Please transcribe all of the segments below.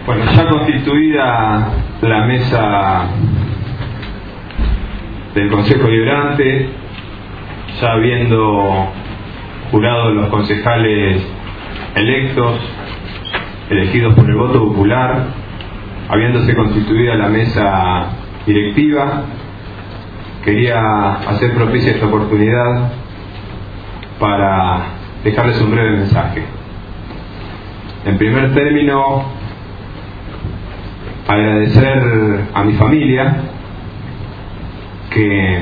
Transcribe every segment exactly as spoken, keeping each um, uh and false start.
Bueno, ya constituida la mesa del Consejo Deliberante, ya habiendo jurado los concejales electos, elegidos por el voto popular, habiéndose constituida la mesa directiva, quería hacer propicia esta oportunidad para dejarles un breve mensaje. En primer término, agradecer a mi familia, que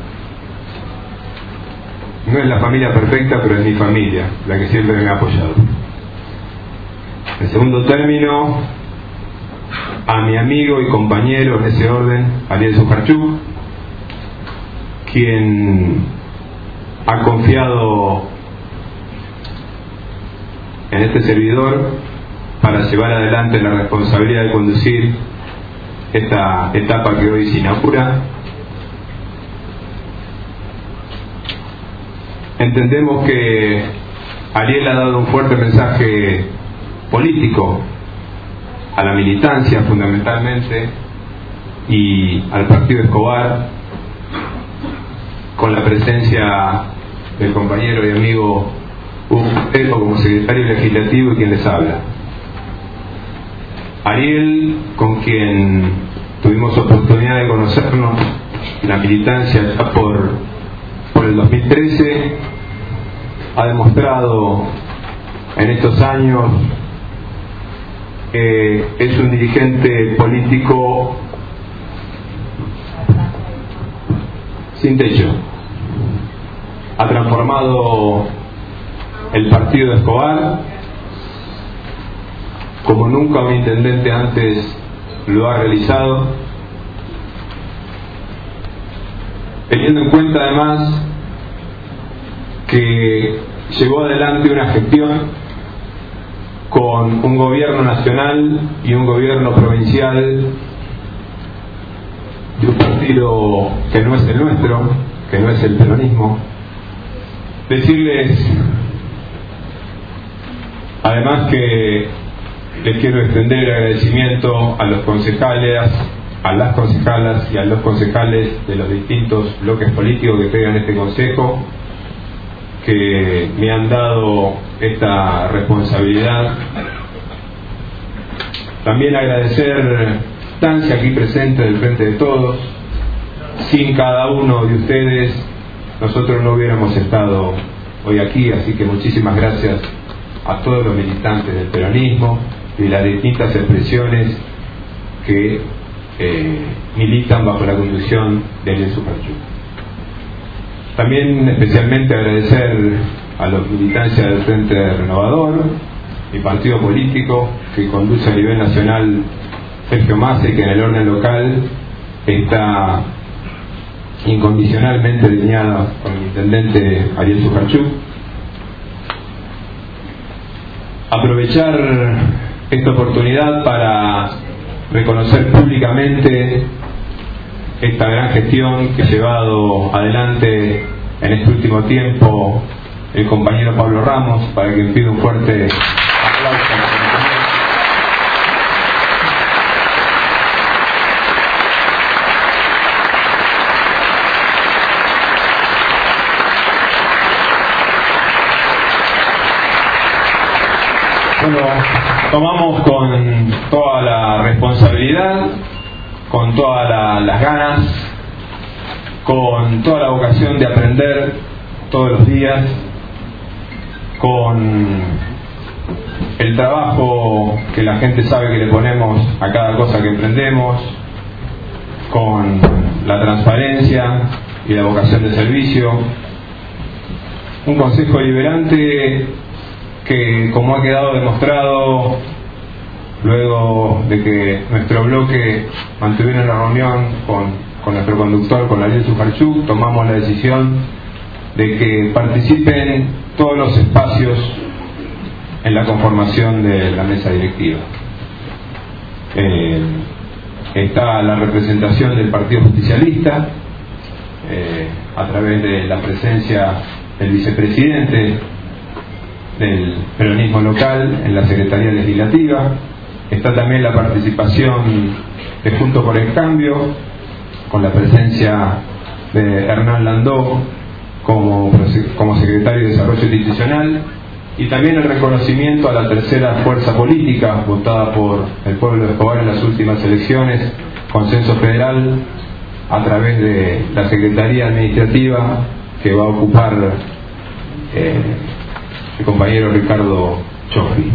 no es la familia perfecta, pero es mi familia, la que siempre me ha apoyado. En segundo término, a mi amigo y compañero en ese orden, Ariel Sujarchuk, quien ha confiado en este servidor para llevar adelante la responsabilidad de conducir esta etapa que hoy se inaugura. Entendemos que Ariel ha dado un fuerte mensaje político a la militancia fundamentalmente y al partido Escobar, con la presencia del compañero y amigo Hugo Montero como secretario legislativo y quien les habla. Ariel, con quien tuvimos oportunidad de conocernos la militancia ya por, por el dos mil trece, ha demostrado en estos años que es un dirigente político sin techo. Ha transformado el partido de Escobar como nunca un intendente antes lo ha realizado, teniendo en cuenta además que llevó adelante una gestión con un gobierno nacional y un gobierno provincial de un partido que no es el nuestro, que no es el peronismo. Decirles además que les quiero extender agradecimiento a los concejales, a las concejalas y a los concejales de los distintos bloques políticos que pegan este consejo, que me han dado esta responsabilidad. También agradecer la instancia aquí presente del Frente de Todos. Sin cada uno de ustedes nosotros no hubiéramos estado hoy aquí, así que muchísimas gracias a todos los militantes del peronismo y las distintas expresiones que eh, militan bajo la conducción de Ariel Sujarchuk. También especialmente agradecer a los militancias del Frente Renovador, mi partido político que conduce a nivel nacional Sergio Massa, y que en el orden local está incondicionalmente alineada con el intendente Ariel Sujarchuk. Aprovechar esta oportunidad para reconocer públicamente esta gran gestión que ha llevado adelante en este último tiempo el compañero Pablo Ramos, para quien pido un fuerte aplauso. Bueno, tomamos con toda la responsabilidad, con todas la, las ganas, con toda la vocación de aprender todos los días, con el trabajo que la gente sabe que le ponemos a cada cosa que emprendemos, con la transparencia y la vocación de servicio. Un consejo deliberante que, como ha quedado demostrado luego de que nuestro bloque mantuviera una reunión con, con nuestro conductor, con Ariel Sujarchuk, tomamos la decisión de que participen todos los espacios en la conformación de la mesa directiva. Eh, está la representación del Partido Justicialista, eh, a través de la presencia del vicepresidente del peronismo local en la Secretaría Legislativa. Está también la participación de Juntos por el Cambio, con la presencia de Hernán Landó como, como secretario de Desarrollo Institucional, y también el reconocimiento a la tercera fuerza política votada por el pueblo de Escobar en las últimas elecciones, Consenso Federal, a través de la Secretaría Administrativa que va a ocupar eh, el compañero Ricardo Chofri.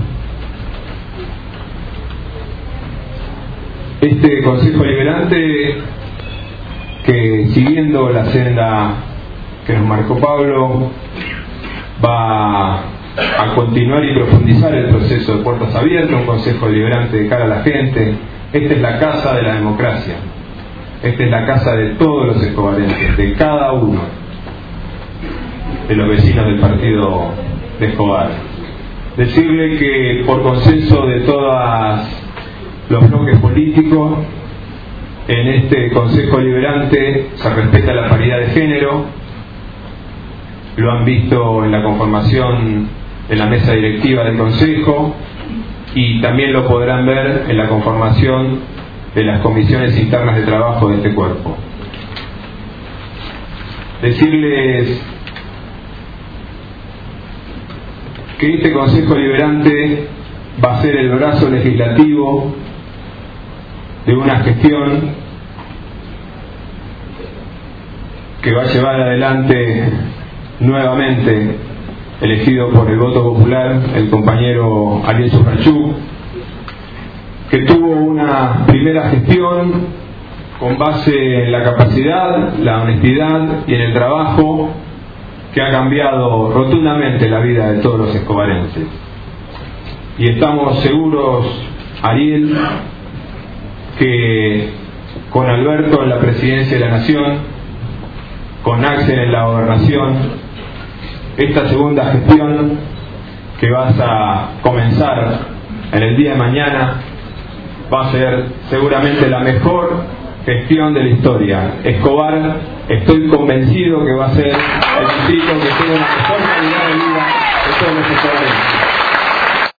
Este Consejo Liberante, que siguiendo la senda que nos marcó Pablo, va a continuar y profundizar el proceso de puertas abiertas, un Consejo Liberante de cara a la gente. Esta es la casa de la democracia, esta es la casa de todos los escobarenses, de cada uno de los vecinos del partido de Escobar. Decirle que por consenso de todas los bloques políticos, en este Consejo Liberante se respeta la paridad de género. Lo han visto en la conformación de la mesa directiva del Consejo y también lo podrán ver en la conformación de las comisiones internas de trabajo de este cuerpo. Decirles que este Consejo Liberante va a ser el brazo legislativo de una gestión que va a llevar adelante nuevamente, elegido por el voto popular, el compañero Ariel Sujarchuk, que tuvo una primera gestión con base en la capacidad, la honestidad y en el trabajo, que ha cambiado rotundamente la vida de todos los escobarenses. Y estamos seguros, Ariel, que con Alberto en la presidencia de la Nación, con Axel en la gobernación, esta segunda gestión que vas a comenzar en el día de mañana va a ser seguramente la mejor gestión de la historia. Escobar, estoy convencido que va a ser el distrito que tenga una mejor calidad de vida de todos los escobarenses.